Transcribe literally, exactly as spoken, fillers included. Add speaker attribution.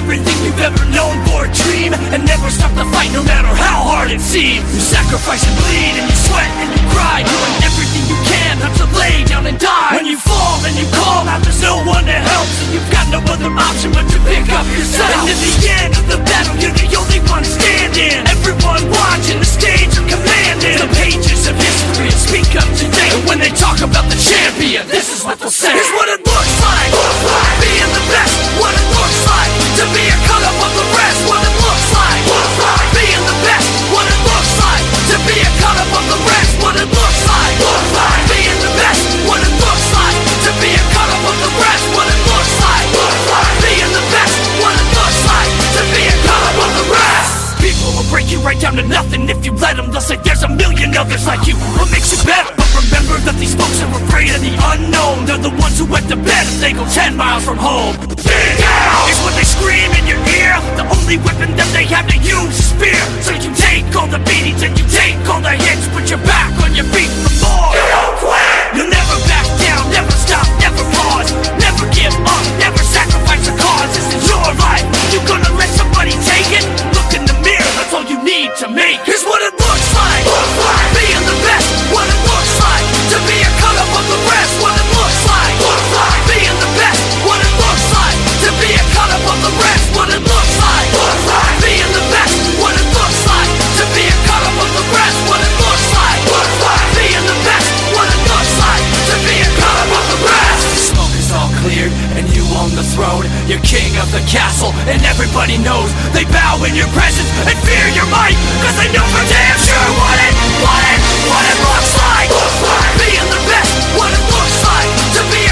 Speaker 1: everything you've ever known for a dream, and never stop the fight no matter how hard it seems. You sacrifice and bleed, and you sweat and you cry, doing everything you can not to lay down and die. When you fall and you call out, there's no one to help, so you've got no other option but to pick up yourself. And in the end of the battle, you're the only one standing. Everyone watching the stage are commanding the pages of history and speak up today. And when they talk about the champion, this is what they'll say. Here's what it looks like, looks like being the best. What it looks like to be a cut up of the rest. What it looks like, looks like being the best. What it looks like to be a cut up of the rest. What it looks like, looks like being the best. What it looks like to be a cut up of the rest. What it looks like, looks like being the best. What it looks like to be a cut up of the rest. People will break you right down to nothing if you let them. They'll say there's a million others like you. What makes you better? But remember that these folks are afraid of the unknown. They're the ones who went to bed if they go ten miles from home. Stay down! It's what they scream in your ear. The only weapon that they have to use is fear. So you take all the beatings and you take all the hits, but you're back on your feet for more. You don't quit! You'll never back down, never stop, never pause. Never give up, never sacrifice a cause. This is your life. You gonna let somebody take it? Look in the mirror, that's all you need to make. Here's what it looks like, looks like being the best. What it looks like to be a cut up of the rest. What it looks like, looks like being the best. What it looks like to be a cut up of the rest. What it looks like, looks like being the best. What it looks like to be a cut up of the rest. What it looks like, looks like being the best. What it looks like to be a cut up of the rest. The smoke is all cleared and you on the throne. You're king of the castle and everybody knows. They bow in your presence and fear your might, cause they know for damn sure what it, what it, what it looks like. Looks like being the best. What it looks like to be